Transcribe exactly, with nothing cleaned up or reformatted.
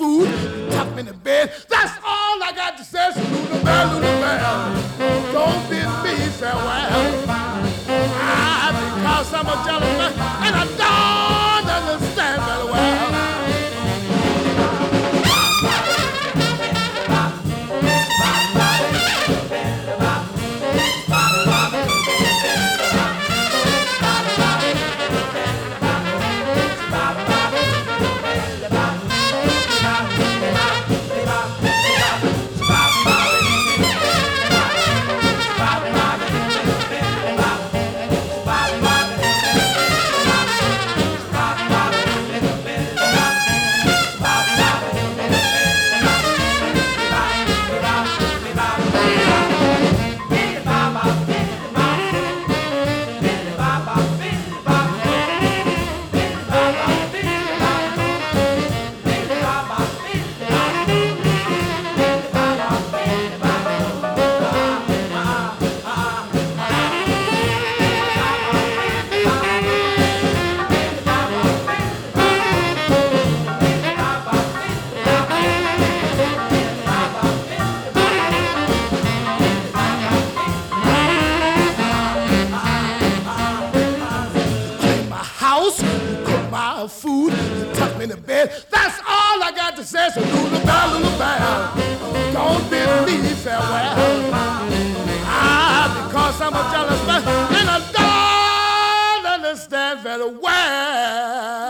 food, you tuck me in the bed. That's all I got to say. So Lulu Bell, Lulu Bell, don't bid me farewell. Ah, because I'm a jealous man and I don't understand very well. Food, you tuck me in the bed. That's all I got to say. So Lulu Bell, Lulu Bell, don't bid me farewell. Ah, because I'm a jealous man and I don't understand very well.